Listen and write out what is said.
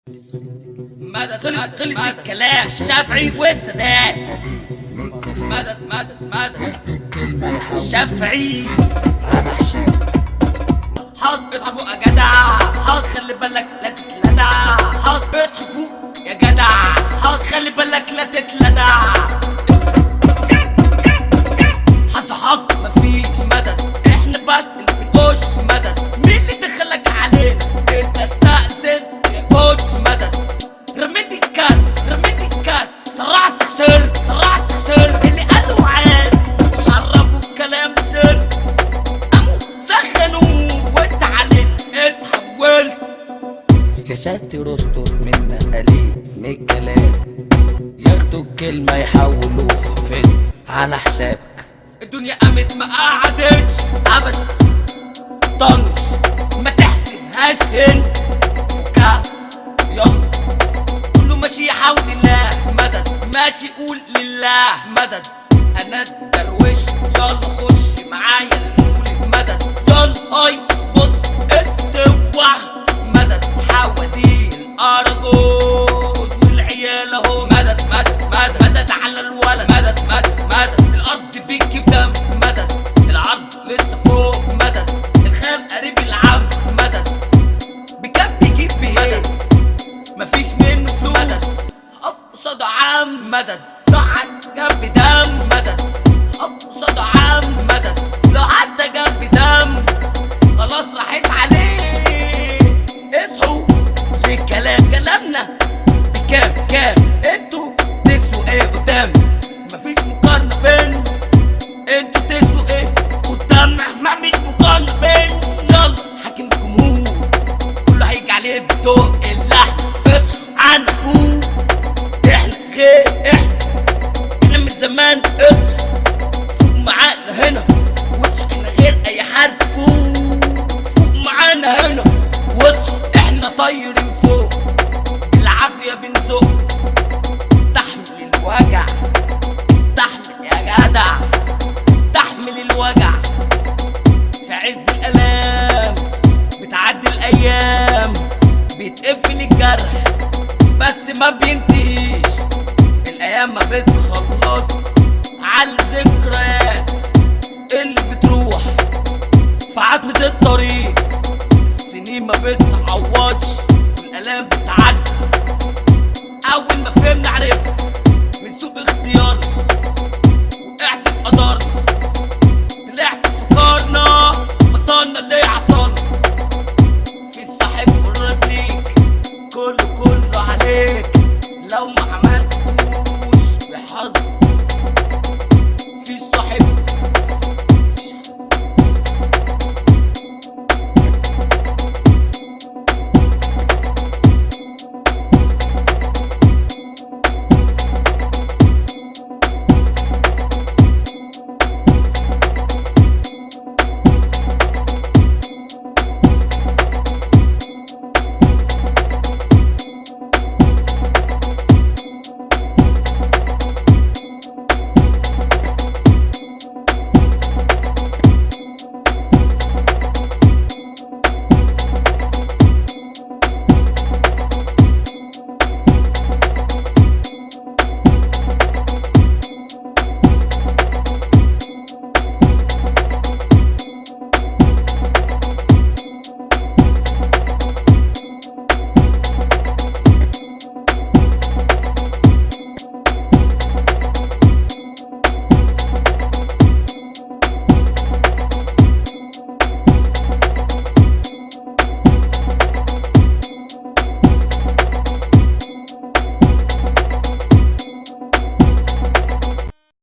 مدد خلص الكلام شافعي والسادات. مدد شافعي على حساب حظ اصحى فوق يا جدع، حظ خلي بالك لا تتلدع، حظ اصحى فوق يا جدع، حظ خلي بالك لا تتلدع. حظ مفيش مدد، احنا بس اللي بنقوش مدد. مين اللي دخلك علينا؟ انت استأذن يا كوتش مدد. رميت الكات سرعت خسر اللي قالوا عادي حرفوا الكلام سر، قاموا سخنوا وانت علينا اتحولت. يا ساتر استر منا قليل من الكلام، ياخدوا الكلمة يحولوها فيلم على حسابك. الدنيا قامت ما قعدتش عبش طنش، ما تحسبهاش انت فكها يلا كله ماشي يحاول الله مدد، ماشي قول لله مدد. انا الدرويش يلا خش معايا نقول مدد. يلا هاي بص اتوح مدد، حوادين اراجوز والعيال اهو مدد على الولد مدد الارض بيكي بدم مدد، العرض لسه فوق مدد، الخال قريب العم مدد، بكم بيجيب مدد مفيش منه فلوس مدد، حف قصاد عام مدد لو عدى جنب دم مدد، حف قصاد عام مدد لو عدى جنب دم خلاص راحت عليه. اصحوا كلامنا بكام انتوا تسووا ايه قدام؟ مفيش مقارنة بين انتوا تسووا ايه قدامنا، مفيش مقارنة بين. يلا حاكم الجمهور كله هيجي عليه بدوق اللحن، اصحى عنا فوق احنا غير احنا من زمان. اصحى فوق معانا هنا واصحى احنا غير اي حد، فوق معانا هنا واصحى احنا طايرين فوق بالعافية بنزق. استحمل الوجع استحمل يا جدع، استحمل الوجع في عز الالام، بتعدي الايام بيتقفل الجرح بس ما بينتهيش، الايام ما بتخلص على الذكريات اللي بتروح في عتمة الطريق. السنين ما بتعوضش والالام بتعدي، اول ما فهمنا عرفنا من سوء اختيارنا، وقعت في قدرنا طلعت فكرنا بطلنا اللي عطانا. في الصاحب قرب ليك كله عليك، لو ما